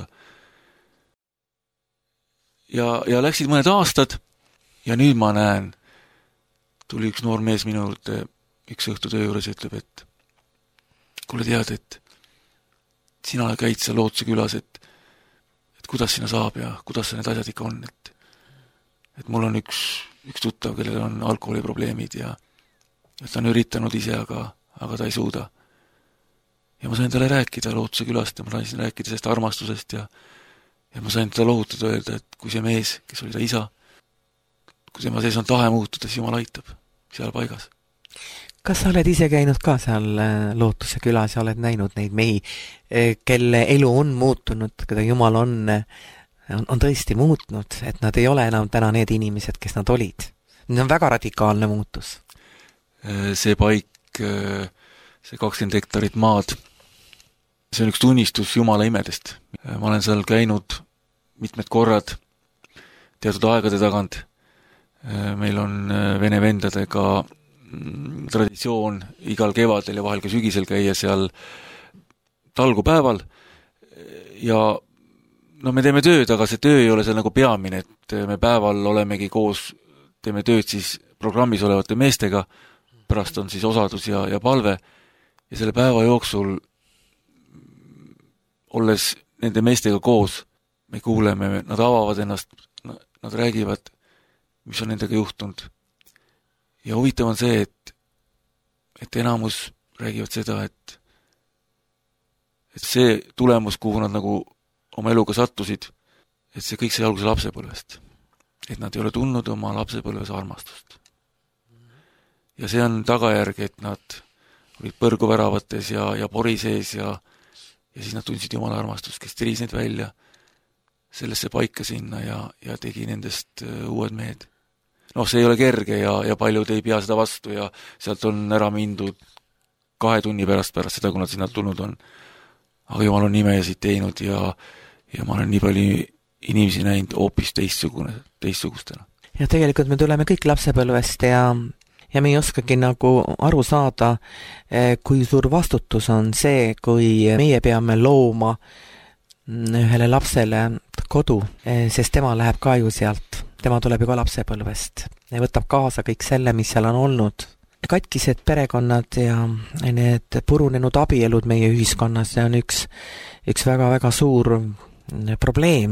Ja, ja läksid mõned aastad ja nüüd ma näen, tuli üks noor mees minu juurde üks õhtu töö juures ja ütleb, et kuule tead, et sina käid seal Lootuse külas, et, et kuidas sinna saab ja kuidas need asjad ikka on, et, et mul on üks, üks tuttav, kellel on alkoholiprobleemid ja et ta on üritanud ise, aga, aga ta ei suuda. Ja ma sain talle rääkida Lootuse külast ja ma sain rääkida sellest armastusest ja, ja ma sain talle lohutada öelda, et kui see mees, kes oli ta isa, kui tema sees on tahe muutuda, siis Jumal aitab seal paigas. Kas sa oled ise käinud ka seal Lootuse külas ja oled näinud neid mehi, kelle elu on muutunud, keda Jumal on, on, on tõesti muutnud, et nad ei ole enam täna need inimesed, kes nad olid? Need on väga radikaalne muutus. See paik, see kakskümmend hektarit maad, see on üks tunnistus Jumala imedest. Ma olen seal käinud mitmed korrad teatud aegade tagant. Meil on vene vendadega traditsioon igal kevadel ja vahel ka sügisel käia seal talgupäeval ja no me teeme tööd, aga see töö ei ole seal nagu peamine, et me päeval olemegi koos, teeme tööd siis programmis olevate meestega, pärast on siis osadus ja, ja palve ja selle päeva jooksul olles nende meestega koos, me kuuleme, nad avavad ennast, nad räägivad, mis on nendega juhtunud. Ja huvitav on see, et, et enamus räägivad seda, et, et see tulemus, kuhu nad nagu oma eluga sattusid, et see kõik sai alguse lapsepõlvest. Et nad ei ole tundnud oma lapsepõlves armastust. Ja see on tagajärg, et nad olid põrguväravates ja, ja pori sees ja, ja siis nad tundsid Jumala armastust, kes tiris neid välja sellesse paika sinna ja, ja tegi nendest uued mehed. Noh, see ei ole kerge ja, ja paljud ei pea seda vastu ja sealt on ära mindud kahe tunni pärast pärast seda, kui nad sinna tulnud on. Aga Jumal on imejasid teinud ja, ja ma olen nii palju inimesi näinud hoopis teistsugune, teistsugustena. Ja tegelikult me tuleme kõik lapsepõlvest ja ja me ei oskagi nagu aru saada, kui suur vastutus on see, kui meie peame looma ühele lapsele kodu, sest tema läheb ka ju sealt, tema tuleb ju ka lapsepõlvest ja võtab kaasa kõik selle, mis seal on olnud. Katkised perekonnad ja need purunenud abielud meie ühiskonnas, see on üks, üks väga-väga suur probleem.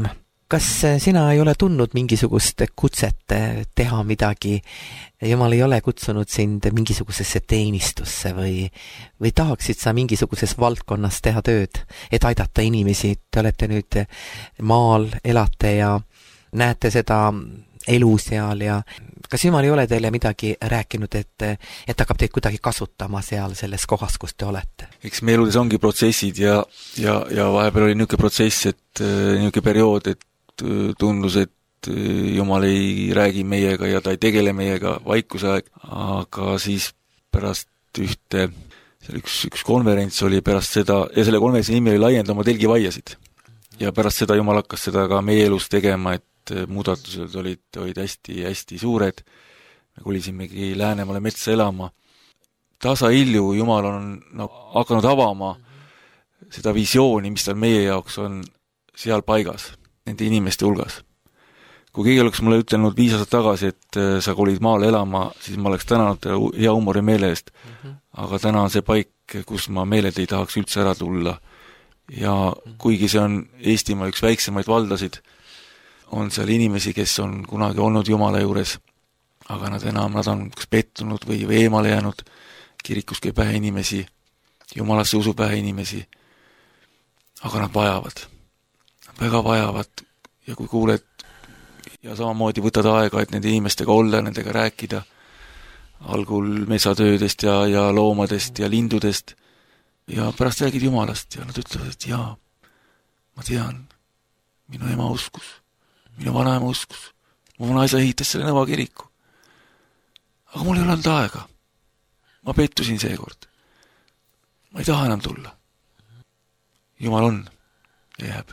kas sina ei ole tundnud mingisugust kutset teha midagi, Jumal ei ole kutsunud sind mingisugusesse teenistusse või, või tahaksid sa mingisuguses valdkonnas teha tööd, et aidata inimesi? Te olete nüüd maal, elate ja näete seda elu seal ja kas Jumal ei ole teile midagi rääkinud, et, et hakkab teid kuidagi kasutama seal selles kohas, kus te olete? Eks meie eludes ongi protsessid ja, ja, ja vahepeal oli niisugune protsess, et niisugune periood, et tundus, et Jumal ei räägi meiega ja ta ei tegele meiega, vaikuse aeg, aga siis pärast ühte, seal üks, üks konverents oli pärast seda, ja selle konverentsi nimi oli Laienda oma telgivaiasid. Ja pärast seda Jumal hakkas seda ka meie elus tegema, et muudatused olid, olid hästi, hästi suured. Me kulisimegi Läänemaale metsa elama. Tasa hilju Jumal on no, hakanud avama seda visiooni, mis tal meie jaoks on seal paigas, nende inimeste hulgas. Kui keegi oleks mulle ütelnud viis aastat tagasi, et sa kolid maale elama, siis ma oleks tänanud hea humori meele eest. Mm-hmm. Aga täna on see paik, kus ma meeled ei tahaks üldse ära tulla. Ja kuigi see on Eestimaa üks väiksemaid valdasid, on seal inimesi, kes on kunagi olnud Jumala juures, aga nad enam, nad on kas pettunud või, või eemale jäänud, kirikus käib vähe inimesi, Jumalasse usub vähe inimesi, aga nad vajavad, väga vajavad ja kui kuuled ja samamoodi võtad aega, et nende inimestega olla, nendega rääkida, algul metsatöödest ja, ja loomadest ja lindudest, ja pärast räägid Jumalast ja nad ütlevad, et jaa, ma tean, minu ema uskus, minu vanaema uskus, mu vanaisa ehitas selle Nõva kiriku. Aga mul ei ole olnud aega. Ma pettusin seekord. Ma ei taha enam tulla. Jumal on ja jääb.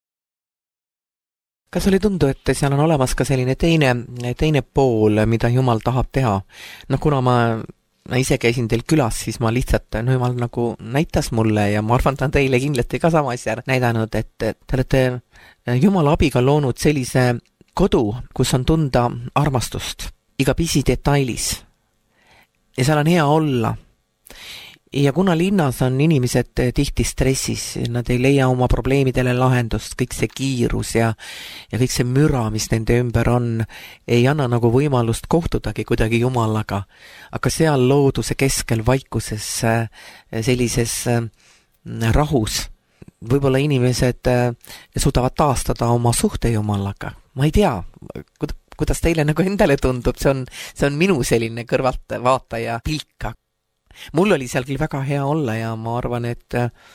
Kas oli tundu, et seal on olemas ka selline teine, teine pool, mida Jumal tahab teha? No kuna ma, ma ise käisin teil külas, siis ma lihtsalt, no Jumal nagu näitas mulle ja ma arvan, ta on teile kindlasti ka sama asja näidanud, et te olete Jumala abiga loonud sellise kodu, kus on tunda armastust iga pisidetailis. Ja seal on hea olla. Ja kuna linnas on inimesed tihti stressis, nad ei leia oma probleemidele lahendust, kõik see kiirus ja, ja kõik see müra, mis nende ümber on, ei anna nagu võimalust kohtudagi kuidagi Jumalaga. Aga seal looduse keskel vaikuses, sellises rahus, võib-olla inimesed suudavad taastada oma suhte Jumalaga. Ma ei tea, kuidas teile nagu endale tundub, see on, see on minu selline kõrvalt vaataja pilka. Mul oli seal küll väga hea olla ja ma arvan, et,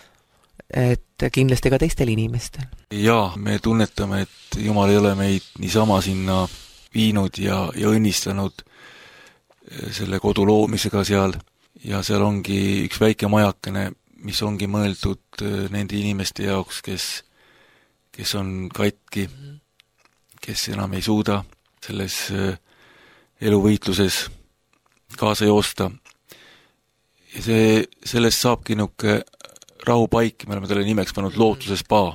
et kindlasti ka teistel inimestel. Jaa, me tunnetame, et Jumal ei ole meid niisama sinna viinud ja, ja õnnistanud selle kodu loomisega seal. Ja seal ongi üks väike majakene, mis ongi mõeldud nende inimeste jaoks, kes, kes on katki, kes enam ei suuda selles eluvõitluses kaasa joosta. Ja see, sellest saabki niuke rahupaik, me oleme talle nimeks pannud lootuse spa,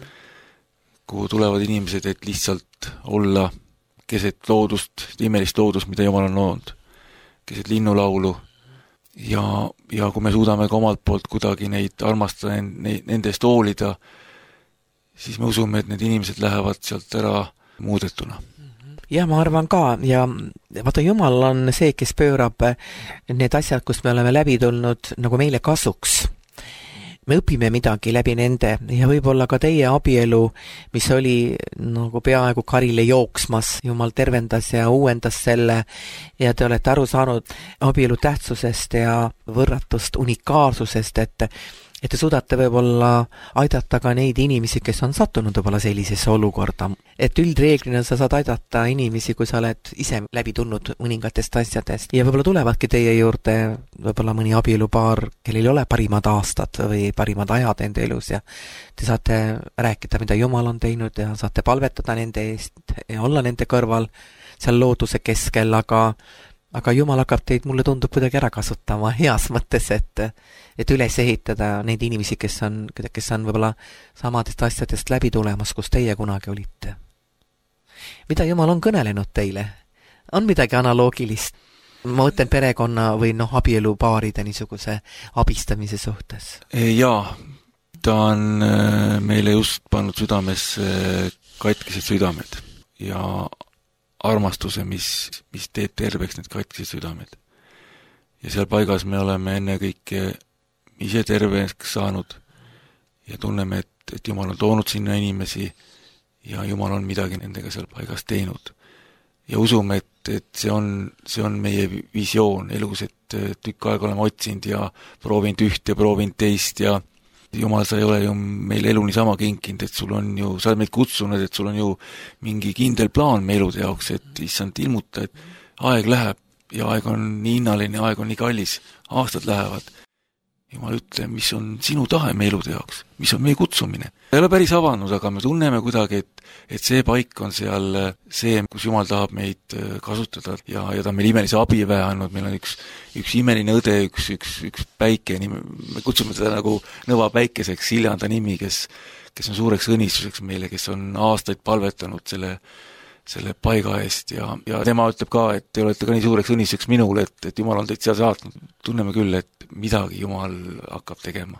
kuhu tulevad inimesed, et lihtsalt olla keset loodust, imelist loodust, mida Jumal on loonud, keset linnulaulu ja, ja kui me suudame ka omalt poolt kuidagi neid armastada, neid, nendest hoolida, siis me usume, et need inimesed lähevad sealt ära muudetuna. Ja ma arvan ka ja vaata Jumal on see, kes pöörab need asjad, kus me oleme läbi tulnud nagu meile kasuks. Me õpime midagi läbi nende ja võib-olla ka teie abielu, mis oli nagu peaaegu karile jooksmas, Jumal tervendas ja uuendas selle ja te olete aru saanud abielu tähtsusest ja võrratust unikaalsusest, et et te suudate võib-olla aidata ka neid inimesi, kes on sattunud võib-olla sellisesse olukorda. Et üldreeglina sa saad aidata inimesi, kui sa oled ise läbi tulnud mõningatest asjadest. Ja võib-olla tulevadki teie juurde võib-olla mõni abielupaar, kellel ei ole parimad aastad või parimad ajad enda elus ja te saate rääkida, mida Jumal on teinud ja saate palvetada nende eest ja olla nende kõrval seal looduse keskel, aga aga Jumal hakkab teid, mulle tundub, kuidagi ära kasutama heas mõttes, et, et üles ehitada neid inimesi, kes on, kes on võib-olla samadest asjadest läbi tulemas, kus teie kunagi olite. Mida Jumal on kõnelenud teile? On midagi analoogilist? Ma mõtlen perekonna või noh, abielupaaride niisuguse abistamise suhtes. Jaa, ta on meile just pannud südamesse katkised südamed ja armastuse, mis, mis teeb terveks need katkised südamed. Ja seal paigas me oleme ennekõike ise terveks saanud ja tunneme, et, et Jumal on toonud sinna inimesi ja Jumal on midagi nendega seal paigas teinud. Ja usume, et, et see on, see on meie visioon elus, et tükk aega oleme otsinud ja proovinud üht ja proovinud teist ja Jumal, sa ei ole ju meil elu niisama kinkinud, et sul on ju, sa oled meid kutsunud, et sul on ju mingi kindel plaan me elude jaoks, et issand ilmuta, et aeg läheb ja aeg on nii hinnaline, aeg on nii kallis, aastad lähevad. Jumal, ütle, mis on sinu tahe me elude jaoks, mis on meie kutsumine. Ei ole päris avanud, aga me tunneme kuidagi, et, et see paik on seal see, kus Jumal tahab meid kasutada ja, ja ta on meil imelise abiväe andnud, meil on üks, üks imeline õde, üks, üks, üks päike, me kutsume teda nagu nõva päikeseks, Silja on ta nimi, kes, kes on suureks õnnistuseks meile, kes on aastaid palvetanud selle selle paiga eest ja, ja tema ütleb ka, et te olete ka nii suureks õnnistuseks minule, et, et Jumal on teid seal saatnud. Tunneme küll, et midagi Jumal hakkab tegema.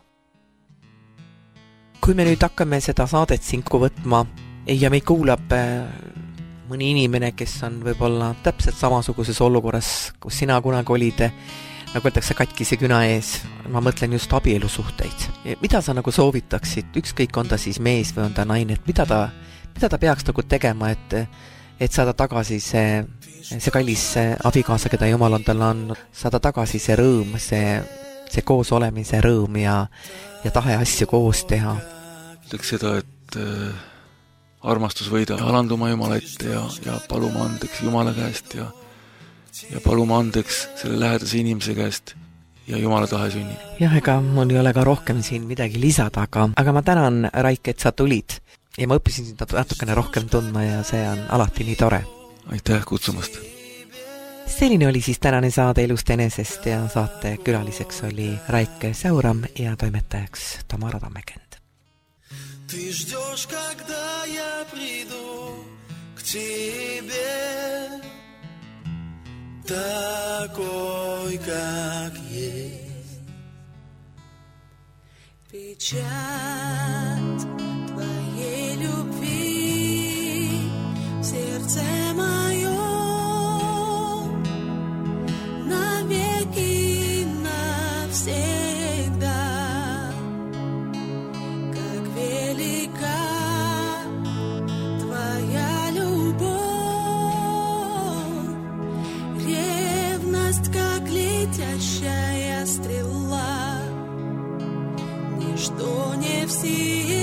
Kui me nüüd hakkame seda saadet sinku võtma ja meid kuulab mõni inimene, kes on võib-olla täpselt samasuguses olukorras, kus sina kunagi olid, nagu öeldakse, katkise küna ees, ma mõtlen just abielusuhteid. Mida sa nagu soovitaksid, ükskõik on ta siis mees või on ta naine, et mida ta, mida ta peaks nagu tegema, et et saada tagasi see, see kallis abikaasa, keda Jumal on talle andnud, saada tagasi see rõõm, see, see koos olemise rõõm ja, ja tahe asju koos teha. Ütleks seda, et äh, armastus võida alanduma Jumala ette ja, ja paluma andeks Jumala käest ja, ja paluma andeks selle lähedase inimese käest ja Jumala tahe sünnib. Jah, ega mul ei ole ka rohkem siin midagi lisada, aga, aga ma tänan, Raik, et sa tulid. Ja ma õppisin sind natukene rohkem tundma ja see on alati nii tore. Aitäh kutsumast. Selline oli siis tänane saade Elust enesest ja saate külaliseks oli Raik Säuram ja toimetajaks Tamara Tammekend. Ты ждешь, когда я приду к тебе, такой, как есть. Печать твоей любви в сердце моем навеки навсегда. Как велика твоя любовь, ревность, как летящая стрела, ничто не в силе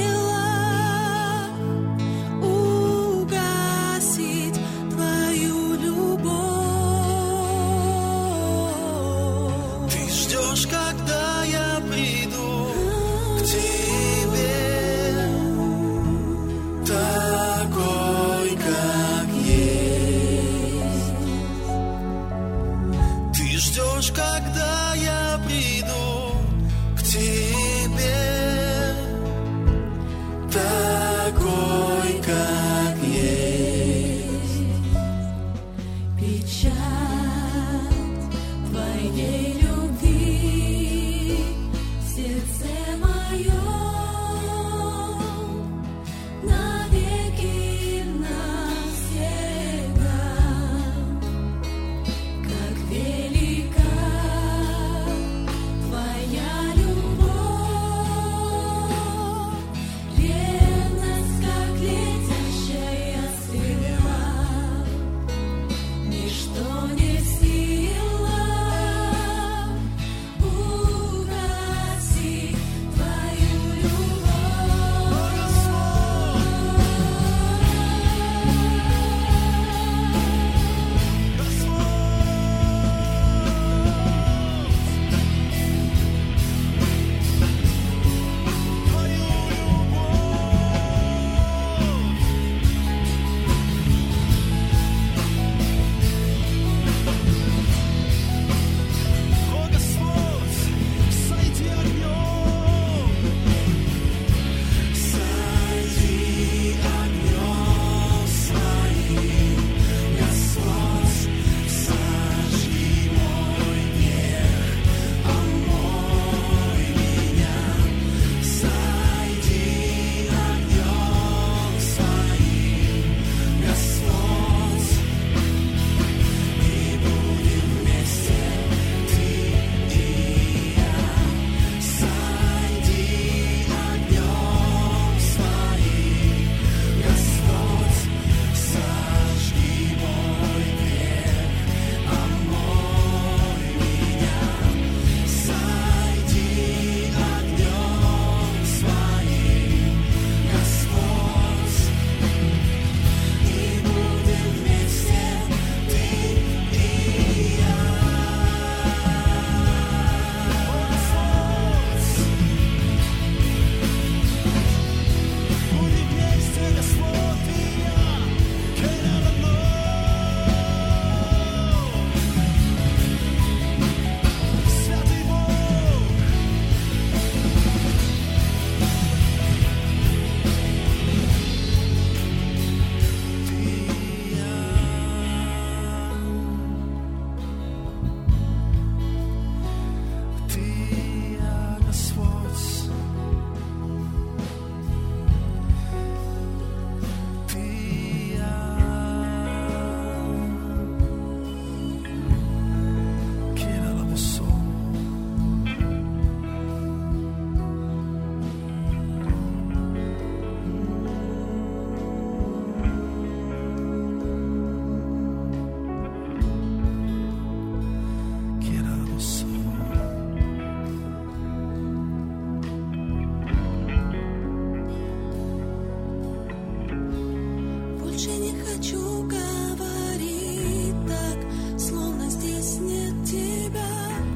хочу говорить так, словно здесь нет тебя.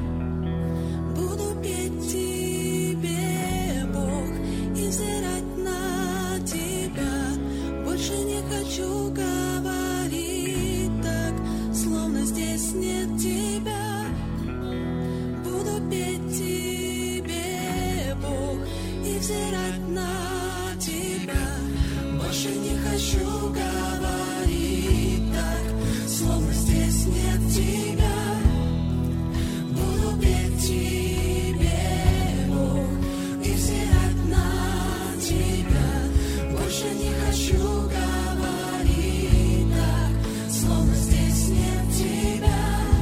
Буду петь тебе, Бог, и взирать на тебя. Больше не хочу говорить так, словно здесь нет тебя. Буду петь тебе, Бог, и взирать на тебя. Больше не хочу говорить так, словно здесь нет тебя. Буду петь тебе, Бог, и взирать на тебя. Больше не хочу говорить так, словно здесь нет тебя.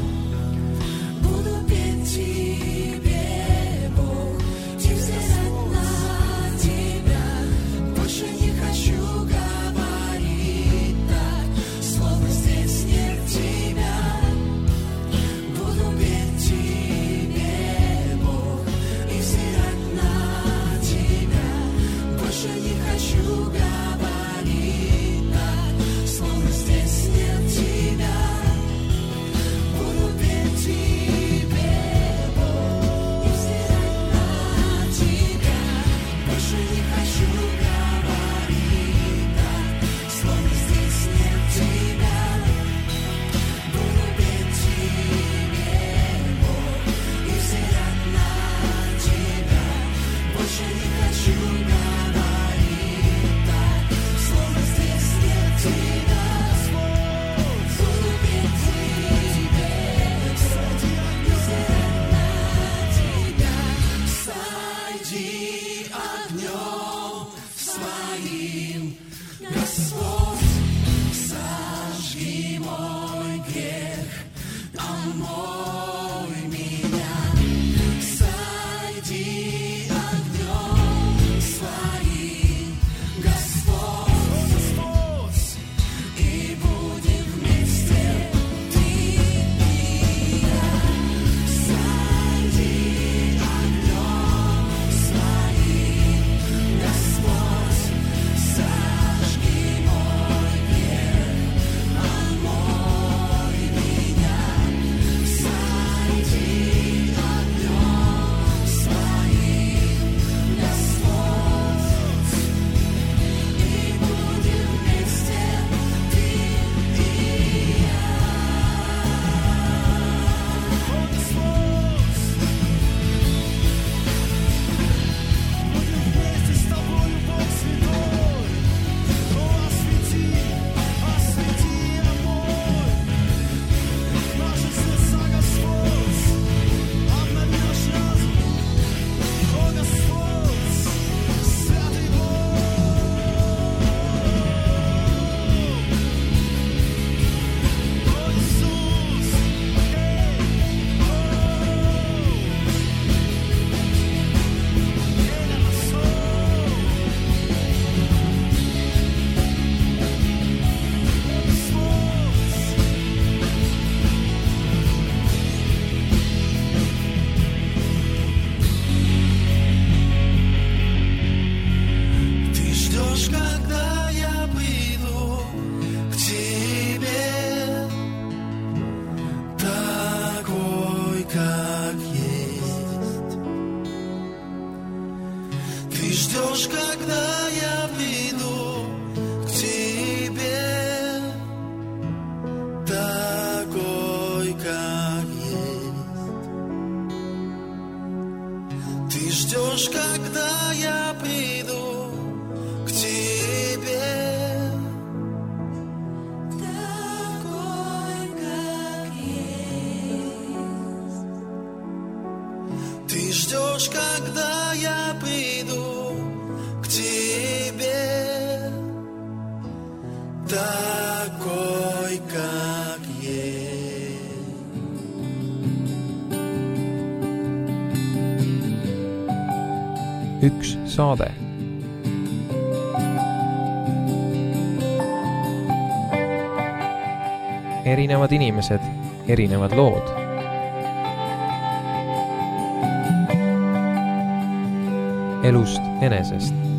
Буду петь тебе, Бог, и взирать на тебя. Больше не хочу говорить так, словно здесь нет тебя. Буду петь тебе, Бог, и взирать на тебя. Больше не хочу говорить так, словно здесь нет тебя. Буду петь тебе, Бог, и взирать на тебя. Больше не хочу говорить так, словно здесь нет тебя. Буду петь тебе, Бог, и взирать на тебя. Больше не хочу говорить так, словно здесь нет тебя. Буду петь тебе, Бог, и взирать на тебя. Сойди огнем своим, Господь, сожги мой грех, омой меня. Сойди огнем своим, Господь, и будем вместе ты и я. Сойди огнем своим, Господь, сожги мой грех, омой меня. Сойди огнем своим, Господь, и будем вместе ты и я. Будем вместе с тобою, Бог святой. О, освети, освети, омой наши сердца, Господь. Обнови наш разум, о, Господь, святый Бог. О, Иисус, эй, о, эй, на нас, Ты ждешь, когда я приду к тебе, такой, как есть. Ты ждешь, когда я приду к тебе, такой, как есть. Ты ждешь, когда я приду к тебе, такой, как есть. Ты ждешь, когда я приду к тебе, такой, как есть. üks saade. erinevad inimesed, erinevad lood. elust enesest.